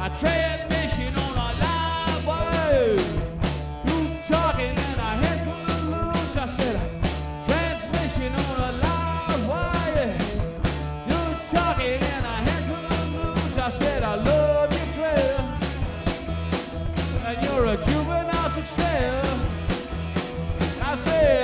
A transmission on a live wire. You talking in a handful of moves. I said, transmission on a live wire. You talking in a handful of moves. I said, I love your trail. And you're a juvenile success. I said,